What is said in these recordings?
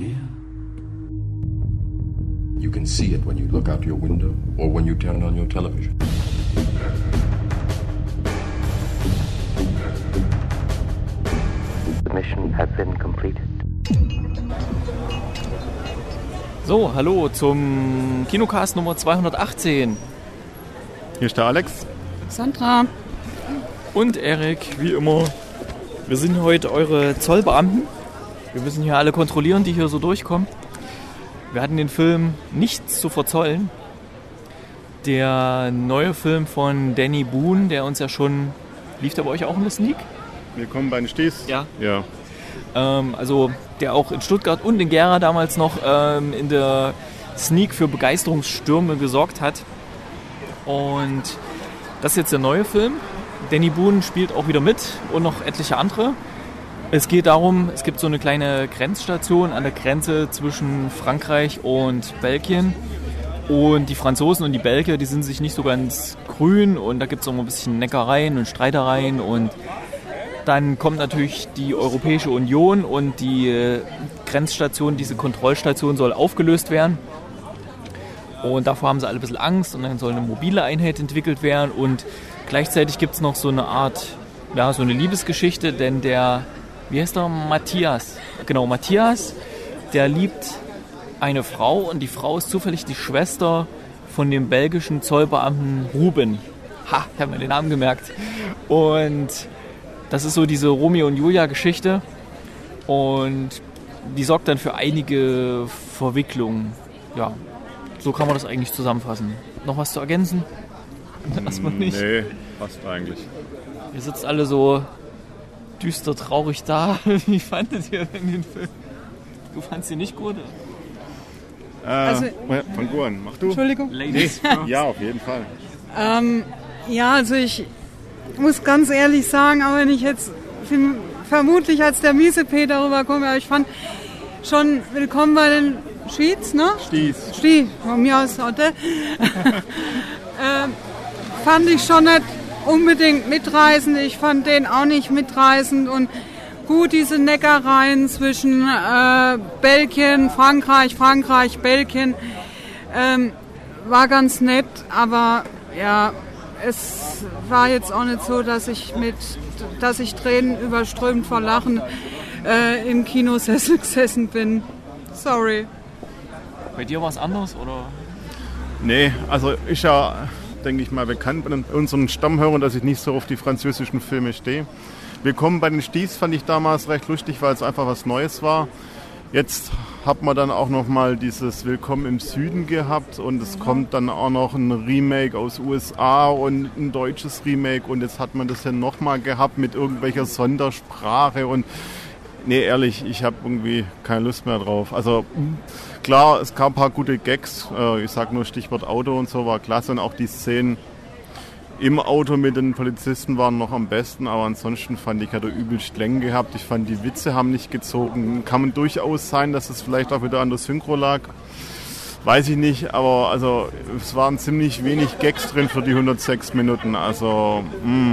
hear? You can see it when you look out your window or when you turn on your television. The mission has been completed. So, hallo zum Kinocast Nummer 218. Hier ist der Alex. Sandra. Und Erik, wie immer. Wir sind heute eure Zollbeamten. Wir müssen hier alle kontrollieren, die hier so durchkommen. Wir hatten den Film Nichts zu verzollen. Der neue Film von Danny Boone, der uns ja schon... Lief der bei euch auch in der Sneak? Willkommen bei den Sties. Ja. Ja. Also der auch in Stuttgart und in Gera damals noch in der Sneak für Begeisterungsstürme gesorgt hat. Und das ist jetzt der neue Film. Danny Boone spielt auch wieder mit und noch etliche andere. Es geht darum, es gibt so eine kleine Grenzstation an der Grenze zwischen Frankreich und Belgien. Und die Franzosen und die Belgier, die sind sich nicht so ganz grün. Und da gibt es auch ein bisschen Neckereien und Streitereien. Und dann kommt natürlich die Europäische Union und die Grenzstation, diese Kontrollstation soll aufgelöst werden. Und davor haben sie alle ein bisschen Angst. Und dann soll eine mobile Einheit entwickelt werden. Und gleichzeitig gibt es noch so eine Art, ja, so eine Liebesgeschichte. Denn der... Wie heißt er? Matthias. Genau, Matthias, der liebt eine Frau und die Frau ist zufällig die Schwester von dem belgischen Zollbeamten Ruben. Ha, ich habe mir den Namen gemerkt. Und das ist so diese Romeo und Julia-Geschichte und die sorgt dann für einige Verwicklungen. Ja, so kann man das eigentlich zusammenfassen. Noch was zu ergänzen? Erstmal nicht. Nee, passt eigentlich. Ihr sitzt alle so... düster traurig da. Wie fandet ihr denn den Film? Du fandst ihn nicht gut? Fang du an. Mach du. Entschuldigung. Ladies. Ja, auf jeden Fall. Ja, also ich muss ganz ehrlich sagen, auch wenn ich jetzt vermutlich als der Miesepeter rüberkomme, aber ich fand schon Willkommen bei den Schieds, ne? Sties, von mir aus heute. Fand ich schon nicht unbedingt mitreißend. Ich fand den auch nicht mitreißend und gut diese Neckereien zwischen Belgien, Frankreich, Belgien war ganz nett, aber ja, es war jetzt auch nicht so, dass ich Tränen überströmt vor Lachen im Kinosessel gesessen bin. Sorry. Bei dir war es anders, oder? Nee, also ist ja, denke ich mal, bekannt bei unseren Stammhörern, dass ich nicht so auf die französischen Filme stehe. Willkommen bei den Sties fand ich damals recht lustig, weil es einfach was Neues war. Jetzt hat man dann auch noch mal dieses Willkommen im Süden gehabt und es kommt dann auch noch ein Remake aus USA und ein deutsches Remake und jetzt hat man das ja noch mal gehabt mit irgendwelcher Sondersprache und nee, ehrlich, ich habe irgendwie keine Lust mehr drauf. Also klar, es gab ein paar gute Gags. Ich sag nur Stichwort Auto und so, war klasse. Und auch die Szenen im Auto mit den Polizisten waren noch am besten. Aber ansonsten fand ich, hat er übelst Längen gehabt. Ich fand, die Witze haben nicht gezogen. Kann man durchaus sein, dass es vielleicht auch wieder an der Synchro lag. Weiß ich nicht, aber also es waren ziemlich wenig Gags drin für die 106 Minuten. Also,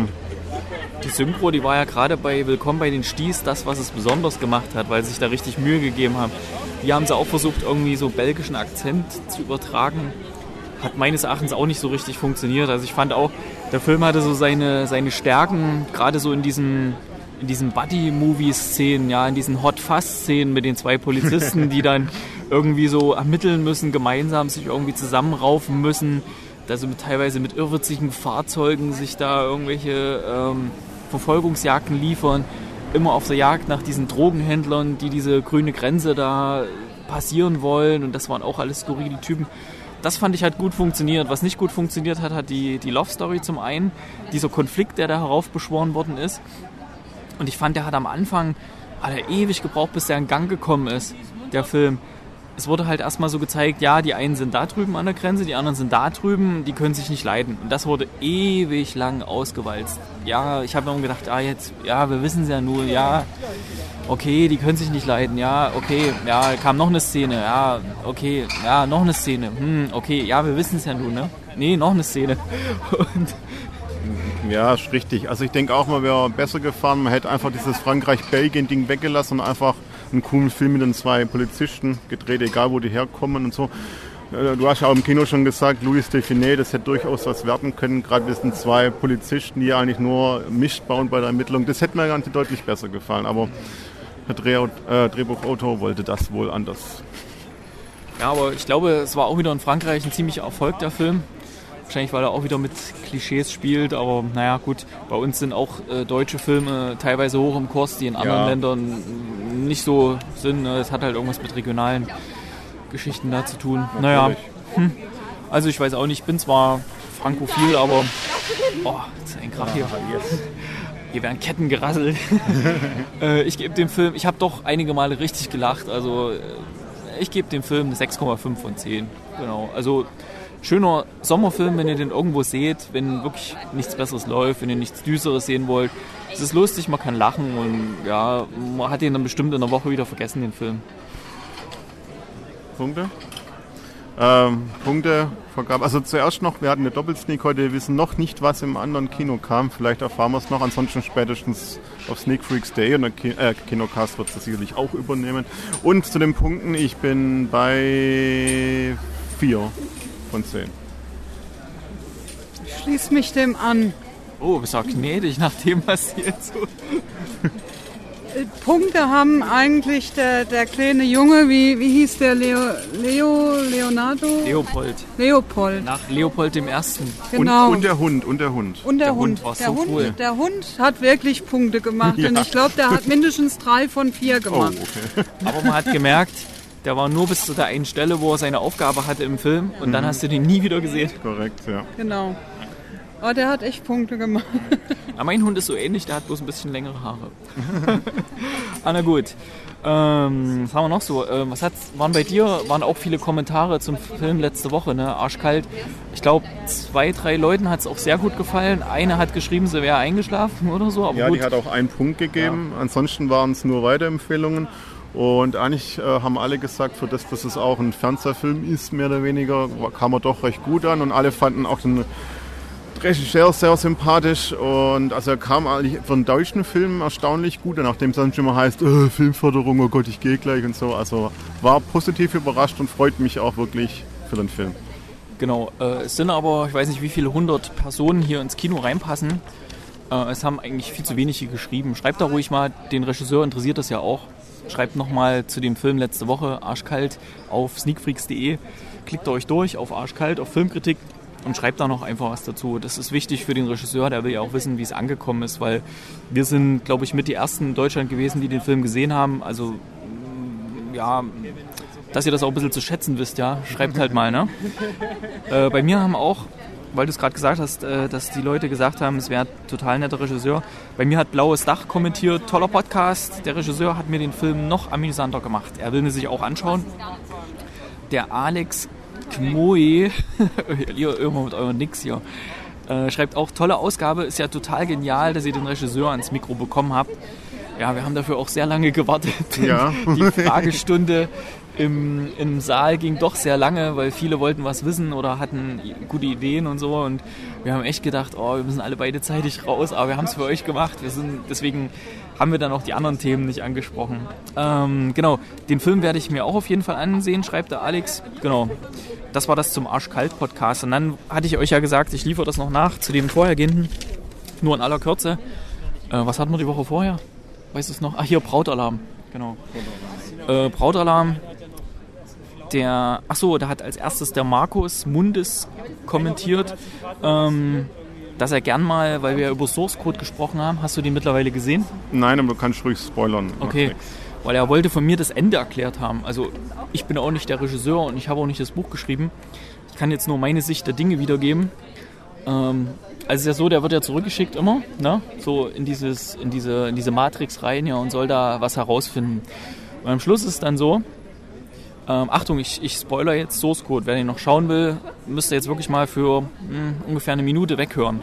Die Synchro, die war ja gerade bei Willkommen bei den Sties das, was es besonders gemacht hat, weil sie sich da richtig Mühe gegeben haben. Hier haben sie auch versucht, irgendwie so belgischen Akzent zu übertragen. Hat meines Erachtens auch nicht so richtig funktioniert. Also ich fand auch, der Film hatte so seine Stärken, gerade so in diesen Buddy-Movie-Szenen, ja, in diesen Hot-Fuzz-Szenen mit den zwei Polizisten, die dann irgendwie so ermitteln müssen, gemeinsam sich irgendwie zusammenraufen müssen. Also teilweise mit irrwitzigen Fahrzeugen sich da irgendwelche Verfolgungsjagden liefern, immer auf der Jagd nach diesen Drogenhändlern, die diese grüne Grenze da passieren wollen und das waren auch alles skurrile Typen. Das fand ich hat gut funktioniert. Was nicht gut funktioniert hat die Love Story zum einen, dieser Konflikt, der da heraufbeschworen worden ist. Und ich fand, der hat am Anfang ewig gebraucht, bis der in Gang gekommen ist, der Film. Es wurde halt erstmal so gezeigt, ja, die einen sind da drüben an der Grenze, die anderen sind da drüben, die können sich nicht leiden. Und das wurde ewig lang ausgewalzt. Ja, ich habe mir gedacht, wir wissen es ja nur, ja, okay, die können sich nicht leiden, ja, okay, ja, kam noch eine Szene, ja, okay, ja, noch eine Szene, okay, ja, wir wissen es ja nur, ne? Nee, noch eine Szene. Und ja, ist richtig. Also ich denke auch, man wäre besser gefahren, man hätte einfach dieses Frankreich-Belgien-Ding weggelassen und einfach einen coolen Film mit den 2 Polizisten gedreht, egal wo die herkommen und so. Du hast ja auch im Kino schon gesagt, Louis Define, das hätte durchaus was werden können. Gerade wir sind 2 Polizisten, die eigentlich nur Mist bauen bei der Ermittlung. Das hätte mir ganz deutlich besser gefallen, aber der Drehbuchautor wollte das wohl anders. Ja, aber ich glaube, es war auch wieder in Frankreich ein ziemlicher Erfolg, der Film. Wahrscheinlich, weil er auch wieder mit Klischees spielt, aber naja gut, bei uns sind auch deutsche Filme teilweise hoch im Kurs, die in anderen Ländern nicht so sind. Es hat halt irgendwas mit regionalen Geschichten da zu tun. Naja, also ich weiß auch nicht, ich bin zwar frankophil, aber jetzt ist ein Krach hier. Hier werden Ketten gerasselt. Ich gebe dem Film, ich habe doch einige Male richtig gelacht, also ich gebe dem Film eine 6,5 von 10. Genau, also schöner Sommerfilm, wenn ihr den irgendwo seht, wenn wirklich nichts Besseres läuft, wenn ihr nichts Düsteres sehen wollt. Es ist lustig, man kann lachen und ja, man hat ihn dann bestimmt in einer Woche wieder vergessen, den Film. Punkte? Punktevergabe. Also zuerst noch, wir hatten eine Doppelsneak heute, wir wissen noch nicht, was im anderen Kino kam. Vielleicht erfahren wir es noch, ansonsten spätestens auf Sneak Freaks Day und der Kinocast wird das sicherlich auch übernehmen. Und zu den Punkten, ich bin bei 4 von 10. Ich schließe mich dem an. Oh, bist du gnädig nach dem, was hier jetzt so... Punkte haben eigentlich der kleine Junge, wie hieß der, Leonardo? Leopold. Nach Leopold dem Ersten. Genau. Und der Hund. Und der Hund war so cool. Der Hund hat wirklich Punkte gemacht und ich glaube, der hat mindestens 3 von 4 gemacht. Oh, okay. Aber man hat gemerkt, der war nur bis zu der einen Stelle, wo er seine Aufgabe hatte im Film und dann hast du den nie wieder gesehen. Korrekt, ja. Genau. Aber der hat echt Punkte gemacht. Aber mein Hund ist so ähnlich, der hat bloß ein bisschen längere Haare. Na gut. Was haben wir noch so? Waren auch viele Kommentare zum Film letzte Woche, ne? Arschkalt. Ich glaube, 2, 3 Leuten hat es auch sehr gut gefallen. Eine hat geschrieben, sie wäre eingeschlafen oder so. Aber ja, gut. die hat auch einen Punkt gegeben. Ja. Ansonsten waren es nur Weiterempfehlungen. Und eigentlich haben alle gesagt, für das, dass es auch ein Fernsehfilm ist, mehr oder weniger, kam er doch recht gut an. Und alle fanden auch den Regisseur sehr sympathisch und also er kam eigentlich für einen deutschen Film erstaunlich gut, nachdem es dann schon immer heißt, Filmförderung, oh Gott, ich gehe gleich und so. Also war positiv überrascht und freut mich auch wirklich für den Film. Genau, es sind aber, ich weiß nicht, wie viele 100 Personen hier ins Kino reinpassen. Es haben eigentlich viel zu wenige geschrieben. Schreibt da ruhig mal, den Regisseur interessiert das ja auch. Schreibt nochmal zu dem Film letzte Woche, Arschkalt, auf sneakfreaks.de. Klickt euch durch auf Arschkalt, auf Filmkritik. Und schreibt da noch einfach was dazu. Das ist wichtig für den Regisseur, der will ja auch wissen, wie es angekommen ist, weil wir sind, glaube ich, mit die Ersten in Deutschland gewesen, die den Film gesehen haben. Also, ja, dass ihr das auch ein bisschen zu schätzen wisst, ja, schreibt halt mal, ne? Bei mir haben auch, weil du es gerade gesagt hast, dass die Leute gesagt haben, es wäre ein total netter Regisseur. Bei mir hat Blaues Dach kommentiert, toller Podcast. Der Regisseur hat mir den Film noch amüsanter gemacht. Er will mir sich auch anschauen. Der Alex Kmoe, ihr immer mit euren Nix hier, schreibt auch, tolle Ausgabe, ist ja total genial, dass ihr den Regisseur ans Mikro bekommen habt. Ja, wir haben dafür auch sehr lange gewartet. Ja. Die Fragestunde im Saal ging doch sehr lange, weil viele wollten was wissen oder hatten gute Ideen und so. Und wir haben echt gedacht, wir müssen alle beide zeitig raus, aber wir haben es für euch gemacht. Deswegen haben wir dann auch die anderen Themen nicht angesprochen. Genau, den Film werde ich mir auch auf jeden Fall ansehen, schreibt der Alex. Genau, das war das zum Arschkalt-Podcast. Und dann hatte ich euch ja gesagt, ich liefere das noch nach zu dem vorhergehenden, nur in aller Kürze. Was hatten wir die Woche vorher? Weißt du es noch? Ach, hier, Brautalarm. Genau. Brautalarm. Da hat als erstes der Markus Mundes kommentiert, dass er gern mal, weil wir ja über Source Code gesprochen haben, hast du den mittlerweile gesehen? Nein, aber du kannst ruhig spoilern. Okay, weil er wollte von mir das Ende erklärt haben. Also ich bin auch nicht der Regisseur und ich habe auch nicht das Buch geschrieben. Ich kann jetzt nur meine Sicht der Dinge wiedergeben. Also es ist ja so, der wird ja zurückgeschickt immer, ne? So in diese Matrix rein, ja, und soll da was herausfinden. Und am Schluss ist es dann so, Achtung, ich spoiler jetzt Source Code. Wer den noch schauen will, müsst ihr jetzt wirklich mal für ungefähr eine Minute weghören.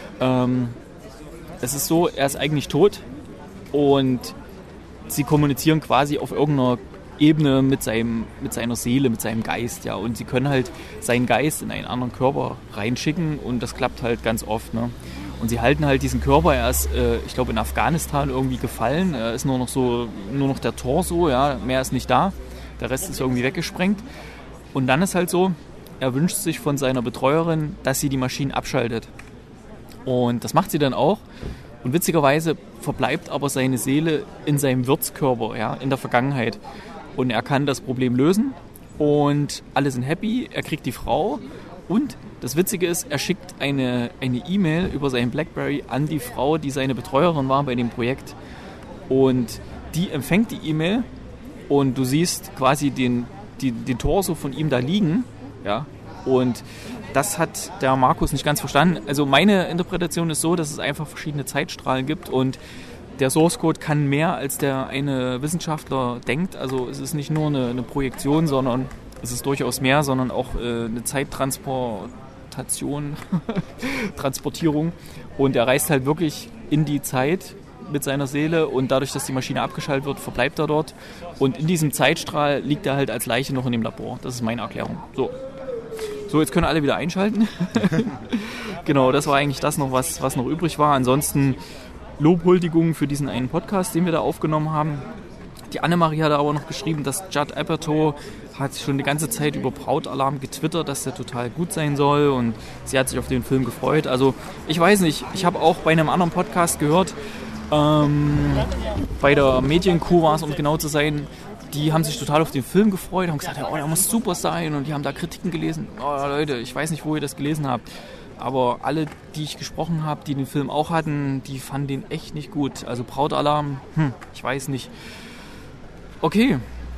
Es ist so, er ist eigentlich tot und sie kommunizieren quasi auf irgendeiner Ebene mit seiner Seele, mit seinem Geist, ja. Und sie können halt seinen Geist in einen anderen Körper reinschicken und das klappt halt ganz oft, ne? Und sie halten halt diesen Körper, er ist, ich glaube, in Afghanistan irgendwie gefallen. Er ist nur noch der Torso, ja, mehr ist nicht da. Der Rest ist irgendwie weggesprengt. Und dann ist halt so, er wünscht sich von seiner Betreuerin, dass sie die Maschinen abschaltet. Und das macht sie dann auch. Und witzigerweise verbleibt aber seine Seele in seinem Wirtskörper, ja, in der Vergangenheit. Und er kann das Problem lösen und alle sind happy, er kriegt die Frau und das Witzige ist, er schickt eine E-Mail über seinen Blackberry an die Frau, die seine Betreuerin war bei dem Projekt. Und die empfängt die E-Mail und du siehst quasi den Torso von ihm da liegen. Ja? Und das hat der Markus nicht ganz verstanden. Also meine Interpretation ist so, dass es einfach verschiedene Zeitstrahlen gibt und der Source Code kann mehr, als der eine Wissenschaftler denkt. Also es ist nicht nur eine Projektion, sondern es ist durchaus mehr, sondern auch eine Transportierung. Und er reist halt wirklich in die Zeit mit seiner Seele und dadurch, dass die Maschine abgeschaltet wird, verbleibt er dort. Und in diesem Zeitstrahl liegt er halt als Leiche noch in dem Labor. Das ist meine Erklärung. So, jetzt können alle wieder einschalten. Genau, das war eigentlich das noch, was noch übrig war. Ansonsten Lobhuldigungen für diesen einen Podcast, den wir da aufgenommen haben. Die Annemarie hat aber noch geschrieben, dass Judd Apatow hat schon die ganze Zeit über Brautalarm getwittert, dass der total gut sein soll und sie hat sich auf den Film gefreut. Also ich weiß nicht, ich habe auch bei einem anderen Podcast gehört, bei der Medienkuh war es, um genau zu sein, die haben sich total auf den Film gefreut, haben gesagt, ja, der muss super sein und die haben da Kritiken gelesen. Oh Leute, ich weiß nicht, wo ihr das gelesen habt. Aber alle, die ich gesprochen habe, die den Film auch hatten, die fanden den echt nicht gut. Also Brautalarm, ich weiß nicht. Okay,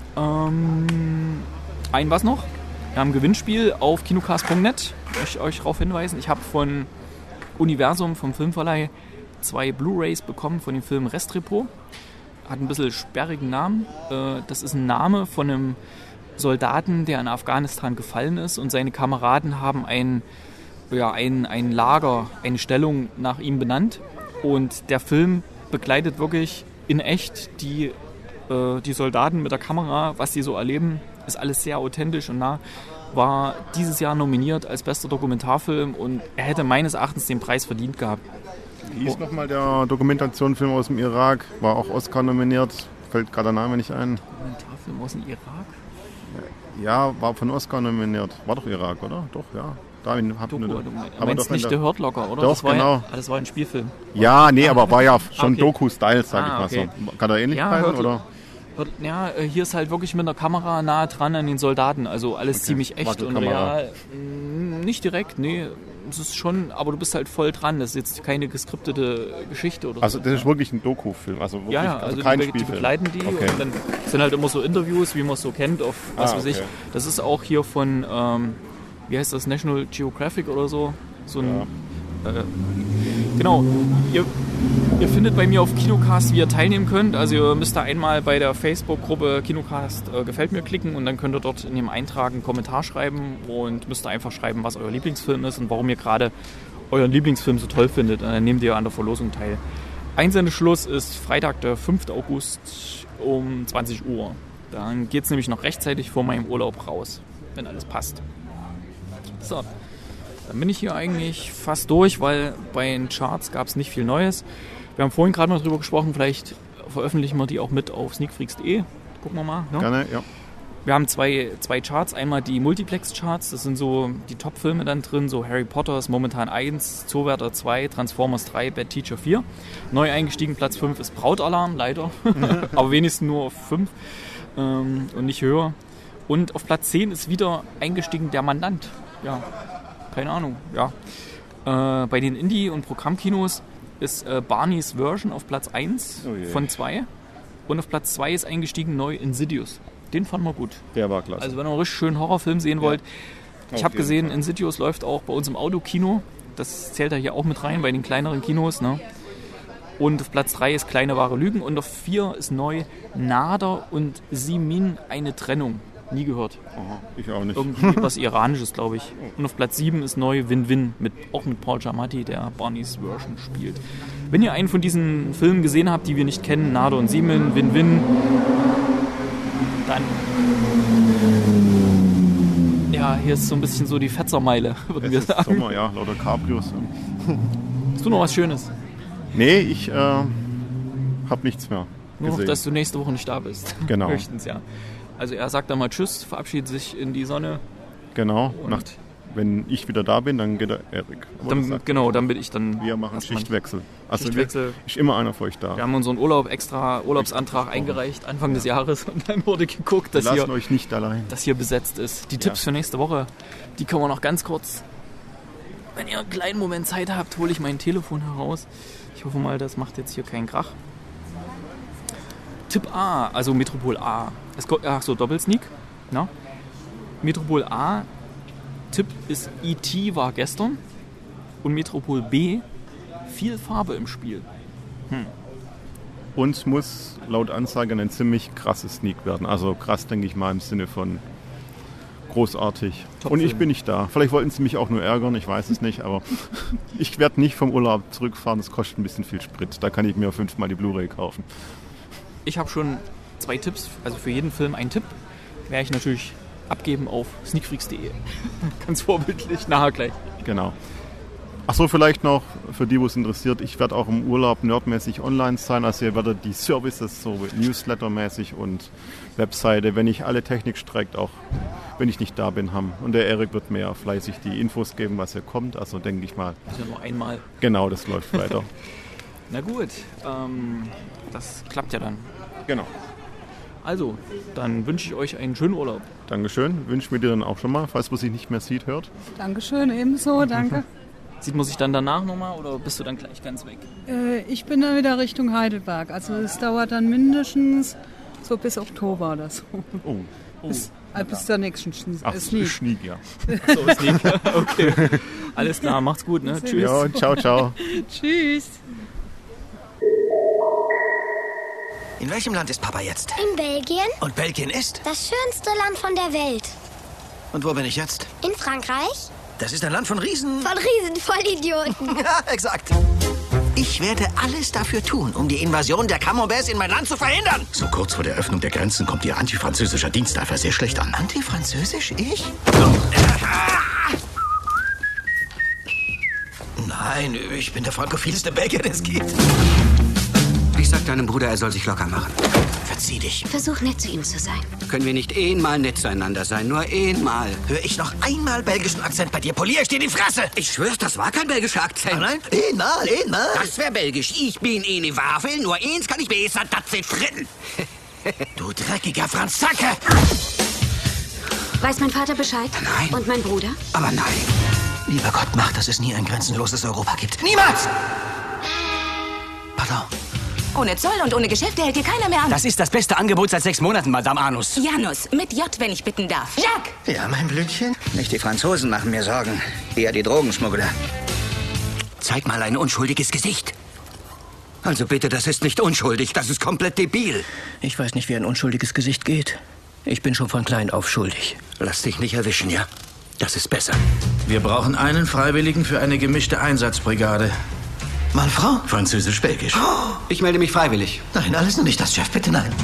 ein was noch? Wir haben ein Gewinnspiel auf kinocast.net. Ich euch darauf hinweisen. Ich habe von Universum, vom Filmverleih, 2 Blu-rays bekommen von dem Film Restrepo. Hat ein bisschen sperrigen Namen. Das ist ein Name von einem Soldaten, der in Afghanistan gefallen ist und seine Kameraden haben ein Lager, eine Stellung nach ihm benannt und der Film begleitet wirklich in echt die Soldaten mit der Kamera, was die so erleben, ist alles sehr authentisch und nah, war dieses Jahr nominiert als bester Dokumentarfilm und er hätte meines Erachtens den Preis verdient gehabt. Wie hieß nochmal der Dokumentationsfilm aus dem Irak? War auch Oscar nominiert, fällt gerade der Name nicht ein. Dokumentarfilm aus dem Irak? Ja, war von Oscar nominiert. War doch Irak, oder? Doch, ja. Du meinst nicht The Hurt Locker, oder? Doch, das war genau. Das war ein Spielfilm. Ja, nee, aber war ja schon okay. Doku-Style, sag ich mal okay. so. Kann er ähnlich bleiben, oder? Ja, hier ist halt wirklich mit der Kamera nahe dran an den Soldaten, also alles ziemlich echt und real. Nicht direkt, nee, es ist schon, aber du bist halt voll dran, das ist jetzt keine geskriptete Geschichte oder so. Also das ist wirklich ein Doku-Film, also wirklich, also kein die Spielfilm. begleiten die und dann sind halt immer so Interviews, wie man es so kennt, auf was weiß ich. Das ist auch hier von, wie heißt das, National Geographic oder so, genau, ihr findet bei mir auf Kinocast, wie ihr teilnehmen könnt. Also ihr müsst da einmal bei der Facebook-Gruppe Kinocast gefällt mir klicken und dann könnt ihr dort in dem Eintrag einen Kommentar schreiben und müsst einfach schreiben, was euer Lieblingsfilm ist und warum ihr gerade euren Lieblingsfilm so toll findet. Und dann nehmt ihr an der Verlosung teil. Einsendeschluss ist Freitag, der 5. August um 20 Uhr. Dann geht es nämlich noch rechtzeitig vor meinem Urlaub raus, wenn alles passt. So. Dann bin ich hier eigentlich fast durch, weil bei den Charts gab es nicht viel Neues. Wir haben vorhin gerade mal drüber gesprochen, vielleicht veröffentlichen wir die auch mit auf sneakfreaks.de. Gucken wir mal. Ne? Gerne, ja. Wir haben zwei Charts. Einmal die Multiplex-Charts, das sind so die Top-Filme dann drin. So Harry Potter ist momentan 1, Zoowärter 2, Transformers 3, Bad Teacher 4. Neu eingestiegen, Platz 5 ist Brautalarm, leider. Aber wenigstens nur auf 5 und nicht höher. Und auf Platz 10 ist wieder eingestiegen Der Mandant. Ja, keine Ahnung, ja. Bei den Indie- und Programmkinos ist Barneys Version auf Platz 1 von 2. Und auf Platz 2 ist eingestiegen neu Insidious. Den fanden wir gut. Der war klasse. Also wenn ihr einen richtig schönen Horrorfilm sehen wollt. Ich habe gesehen, Insidious läuft auch bei uns im Autokino. Das zählt da hier auch mit rein, bei den kleineren Kinos. Ne? Und auf Platz 3 ist Kleine wahre Lügen. Und auf 4 ist neu Nader und Simin, eine Trennung. Nie gehört. Aha, ich auch nicht. Irgendwie was Iranisches, glaube ich. Und auf Platz 7 ist neu Win-Win, auch mit Paul Giamatti, der Barneys Version spielt. Wenn ihr einen von diesen Filmen gesehen habt, die wir nicht kennen, Nader und Simin, Win-Win, dann... Ja, hier ist so ein bisschen so die Fetzermeile, würden wir sagen. Sommer, ja, lauter Cabrios. Hast du noch was Schönes? Nee, ich habe nichts mehr Nur noch, gesehen. dass du nächste Woche nicht da bist. Genau. Höchstens, ja. Also er sagt dann mal Tschüss, verabschiedet sich in die Sonne. Genau, Und wenn ich wieder da bin, dann geht der Erik. Aber das sagt- Dann bin ich dann... Wir machen erstmal- Schichtwechsel. Also Schichtwechsel. ist immer einer von euch da. Wir haben unseren Urlaubsantrag eingereicht, Anfang des Jahres. Und dann wurde geguckt, Wir dass lassen euch nicht allein. das hier besetzt ist. Die Tipps für nächste Woche, die können wir noch ganz kurz... Wenn ihr einen kleinen Moment Zeit habt, hole ich mein Telefon heraus. Ich hoffe mal, das macht jetzt hier keinen Krach. Tipp A, also Metropol A. Doppelsneak. Na? Metropol A, Tipp ist E.T. war gestern. Und Metropol B, viel Farbe im Spiel. Und muss laut Ansage ein ziemlich krasses Sneak werden. Also krass, denke ich mal, im Sinne von großartig. Top Und ich Film. bin nicht da. Vielleicht wollten sie mich auch nur ärgern, ich weiß es nicht. Aber ich werde nicht vom Urlaub zurückfahren. Das kostet ein bisschen viel Sprit. Da kann ich mir 5-mal die Blu-ray kaufen. Ich habe schon 2 Tipps, also für jeden Film einen Tipp. Werde ich natürlich abgeben auf sneakfreaks.de. Ganz vorbildlich, nachher gleich. Genau. Achso, vielleicht noch für die, wo es interessiert, ich werde auch im Urlaub nerdmäßig online sein. Also ihr werdet die Services so Newsletter-mäßig und Webseite, wenn nicht alle Technik streckt, auch wenn ich nicht da bin, haben. Und der Erik wird mir fleißig die Infos geben, was hier kommt. Also denke ich mal, Das ist ja nur einmal. genau, das läuft weiter. Na gut, das klappt ja dann. Genau. Also, dann wünsche ich euch einen schönen Urlaub. Dankeschön. Wünschen wir dir dann auch schon mal, falls man sich nicht mehr sieht, hört. Dankeschön, ebenso, danke. Sieht man sich dann danach nochmal oder bist du dann gleich ganz weg? Ich bin dann wieder Richtung Heidelberg. Also es dauert dann mindestens so bis Oktober oder so. Oh. Bis der nächsten Ach, Sneak. Schnieg, ja. So, Sneak. Okay. Alles klar, macht's gut, ne? Tschüss. Ja, ciao, ciao. Tschüss. In welchem Land ist Papa jetzt? In Belgien? Und Belgien ist? Das schönste Land von der Welt. Und wo bin ich jetzt? In Frankreich? Das ist ein Land von Riesen. Von Riesenvollidioten. Ja, exakt. Ich werde alles dafür tun, um die Invasion der Camemberts in mein Land zu verhindern. So kurz vor der Öffnung der Grenzen kommt Ihr antifranzösischer Diensteifer sehr schlecht an. Antifranzösisch? Ich? Nein, ich bin der frankophilste Belgier, den es gibt. Ich sag deinem Bruder, er soll sich locker machen. Verzieh dich. Versuch nett zu ihm zu sein. Können wir nicht einmal nett zueinander sein? Nur einmal. Hör ich noch einmal belgischen Akzent bei dir, poliere ich dir die Fresse. Ich schwör's, das war kein belgischer Akzent. Nein? Einmal. Das wär belgisch. Ich bin eine Wafel, nur eins kann ich besser, das sind Fritten. Du dreckiger Franzacke. Weiß mein Vater Bescheid? Nein. Und mein Bruder? Aber nein. Lieber Gott, mach, dass es nie ein grenzenloses Europa gibt. Niemals! Pardon. Ohne Zoll und ohne Geschäfte hält hier keiner mehr an. Das ist das beste Angebot seit 6 Monaten, Madame Anus. Janus, mit J, wenn ich bitten darf. Jacques! Ja, mein Blümchen. Nicht die Franzosen machen mir Sorgen. Eher die Drogenschmuggler. Zeig mal ein unschuldiges Gesicht. Also bitte, das ist nicht unschuldig. Das ist komplett debil. Ich weiß nicht, wie ein unschuldiges Gesicht geht. Ich bin schon von klein auf schuldig. Lass dich nicht erwischen, ja? Das ist besser. Wir brauchen einen Freiwilligen für eine gemischte Einsatzbrigade. Mann, Frau? Französisch-Belgisch. Ich melde mich freiwillig. Nein, alles nur nicht das, Chef. Bitte nein.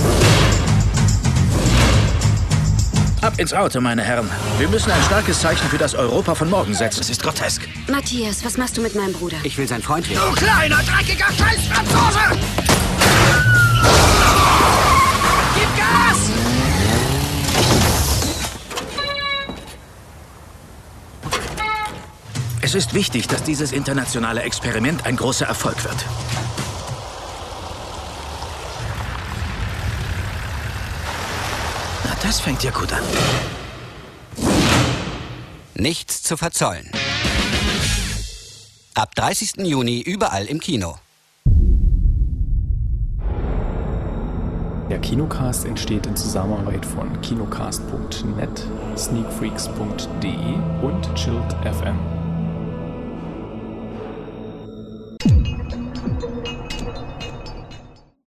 Ab ins Auto, meine Herren. Wir müssen ein starkes Zeichen für das Europa von morgen setzen. Das ist grotesk. Matthias, was machst du mit meinem Bruder? Ich will sein Freund werden. Du kleiner, dreckiger Scheiß-Franzose! Gib Gas! Es ist wichtig, dass dieses internationale Experiment ein großer Erfolg wird. Na, das fängt ja gut an. Nichts zu verzollen. Ab 30. Juni überall im Kino. Der Kinocast entsteht in Zusammenarbeit von kinocast.net, sneakfreaks.de und Chilled FM.